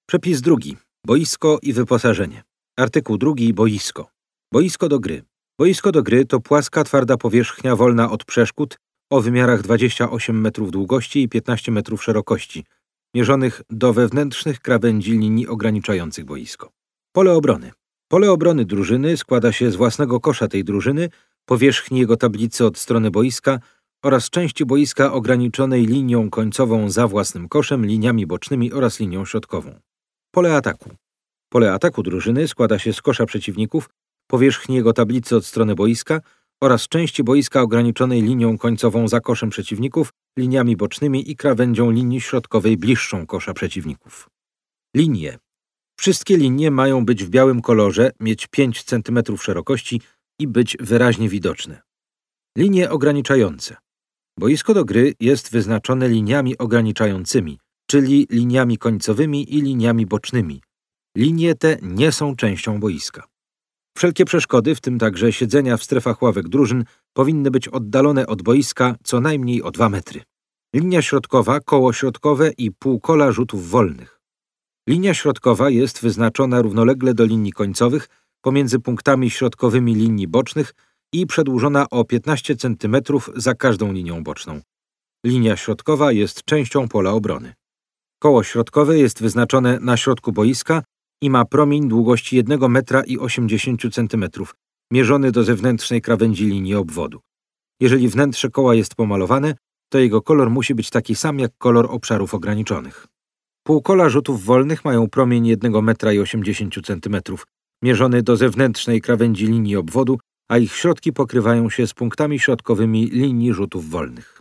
Przepis drugi. Boisko i wyposażenie. Artykuł 2. Boisko. Boisko do gry. Boisko do gry to płaska, twarda powierzchnia wolna od przeszkód o wymiarach 28 metrów długości i 15 metrów szerokości, mierzonych do wewnętrznych krawędzi linii ograniczających boisko. Pole obrony. Pole obrony drużyny składa się z własnego kosza tej drużyny, powierzchni jego tablicy od strony boiska oraz części boiska ograniczonej linią końcową za własnym koszem, liniami bocznymi oraz linią środkową. Pole ataku. Pole ataku drużyny składa się z kosza przeciwników, powierzchni jego tablicy od strony boiska oraz części boiska ograniczonej linią końcową za koszem przeciwników, liniami bocznymi i krawędzią linii środkowej bliższą kosza przeciwników. Linie. Wszystkie linie mają być w białym kolorze, mieć 5 cm szerokości i być wyraźnie widoczne. Linie ograniczające. Boisko do gry jest wyznaczone liniami ograniczającymi, czyli liniami końcowymi i liniami bocznymi. Linie te nie są częścią boiska. Wszelkie przeszkody, w tym także siedzenia w strefach ławek drużyn, powinny być oddalone od boiska co najmniej o 2 metry. Linia środkowa, koło środkowe i półkola rzutów wolnych. Linia środkowa jest wyznaczona równolegle do linii końcowych pomiędzy punktami środkowymi linii bocznych i przedłużona o 15 cm za każdą linią boczną. Linia środkowa jest częścią pola obrony. Koło środkowe jest wyznaczone na środku boiska i ma promień długości 1 metra i 80 cm, mierzony do zewnętrznej krawędzi linii obwodu. Jeżeli wnętrze koła jest pomalowane, to jego kolor musi być taki sam jak kolor obszarów ograniczonych. Półkola rzutów wolnych mają promień 1 metra i 80 cm, mierzony do zewnętrznej krawędzi linii obwodu, a ich środki pokrywają się z punktami środkowymi linii rzutów wolnych.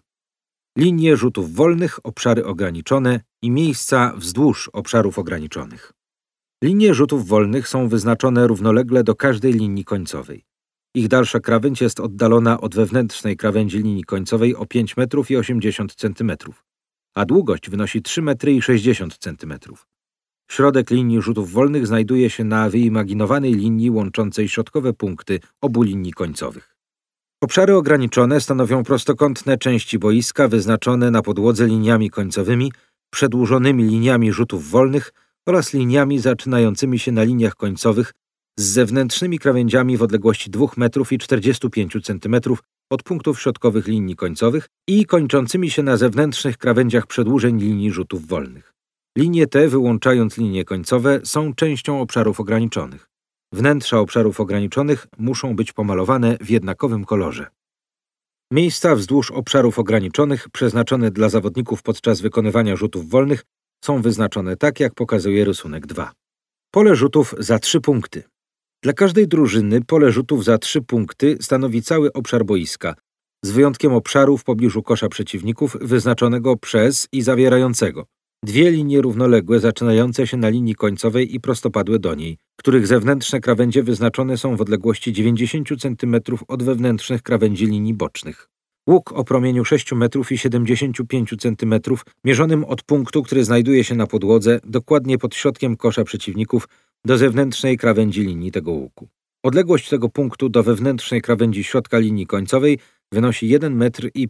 Linie rzutów wolnych, obszary ograniczone i miejsca wzdłuż obszarów ograniczonych. Linie rzutów wolnych są wyznaczone równolegle do każdej linii końcowej. Ich dalsza krawędź jest oddalona od wewnętrznej krawędzi linii końcowej o 5 metrów i 80 cm, a długość wynosi 3 metry i 60 cm. Środek linii rzutów wolnych znajduje się na wyimaginowanej linii łączącej środkowe punkty obu linii końcowych. Obszary ograniczone stanowią prostokątne części boiska wyznaczone na podłodze liniami końcowymi, przedłużonymi liniami rzutów wolnych oraz liniami zaczynającymi się na liniach końcowych z zewnętrznymi krawędziami w odległości 2 metrów i 45 cm od punktów środkowych linii końcowych i kończącymi się na zewnętrznych krawędziach przedłużeń linii rzutów wolnych. Linie te, wyłączając linie końcowe, są częścią obszarów ograniczonych. Wnętrza obszarów ograniczonych muszą być pomalowane w jednakowym kolorze. Miejsca wzdłuż obszarów ograniczonych przeznaczone dla zawodników podczas wykonywania rzutów wolnych są wyznaczone tak, jak pokazuje rysunek 2. Pole rzutów za 3 punkty. Dla każdej drużyny pole rzutów za 3 punkty stanowi cały obszar boiska, z wyjątkiem obszaru w pobliżu kosza przeciwników wyznaczonego przez i zawierającego 2 linie równoległe zaczynające się na linii końcowej i prostopadłe do niej, których zewnętrzne krawędzie wyznaczone są w odległości 90 cm od wewnętrznych krawędzi linii bocznych. Łuk o promieniu 6 metrów i 75 cm, mierzonym od punktu, który znajduje się na podłodze, dokładnie pod środkiem kosza przeciwników, do zewnętrznej krawędzi linii tego łuku. Odległość tego punktu do wewnętrznej krawędzi środka linii końcowej wynosi 1 metr i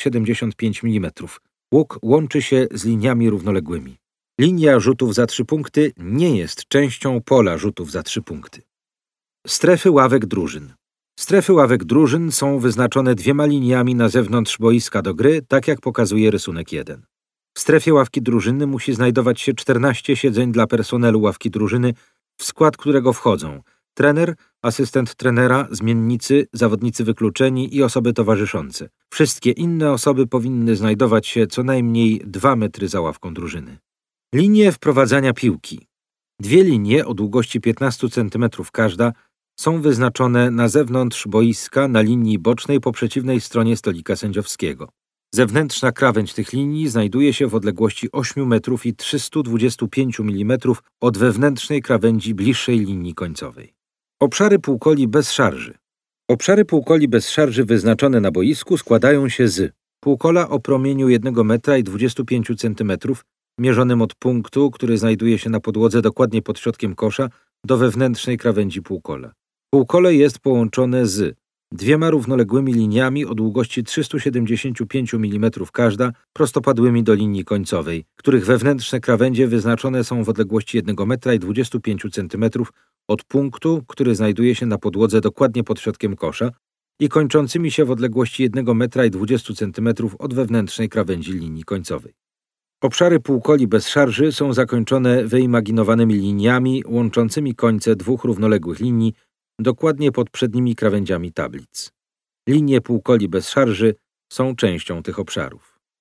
575 mm. Łuk łączy się z liniami równoległymi. Linia rzutów za 3 punkty nie jest częścią pola rzutów za 3 punkty. Strefy ławek drużyn. Strefy ławek drużyn są wyznaczone 2 liniami na zewnątrz boiska do gry, tak jak pokazuje rysunek 1. W strefie ławki drużyny musi znajdować się 14 siedzeń dla personelu ławki drużyny, w skład którego wchodzą trener, asystent trenera, zmiennicy, zawodnicy wykluczeni i osoby towarzyszące. Wszystkie inne osoby powinny znajdować się co najmniej 2 metry za ławką drużyny. Linie wprowadzania piłki. 2 linie o długości 15 cm każda są wyznaczone na zewnątrz boiska na linii bocznej po przeciwnej stronie stolika sędziowskiego. Zewnętrzna krawędź tych linii znajduje się w odległości 8 metrów i 325 mm od wewnętrznej krawędzi bliższej linii końcowej. Obszary półkoli bez szarży. Obszary półkoli bez szarży wyznaczone na boisku składają się z półkola o promieniu 1 metra i 25 cm, mierzonym od punktu, który znajduje się na podłodze dokładnie pod środkiem kosza, do wewnętrznej krawędzi półkola. Półkole jest połączone z 2 równoległymi liniami o długości 375 mm każda, prostopadłymi do linii końcowej, których wewnętrzne krawędzie wyznaczone są w odległości 1,25 m od punktu, który znajduje się na podłodze dokładnie pod środkiem kosza i kończącymi się w odległości 1,20 m od wewnętrznej krawędzi linii końcowej. Obszary półkoli bez szarży są zakończone wyimaginowanymi liniami łączącymi końce 2 równoległych linii dokładnie pod przednimi krawędziami tablic. Linie półkoli bez szarży są częścią tych obszarów.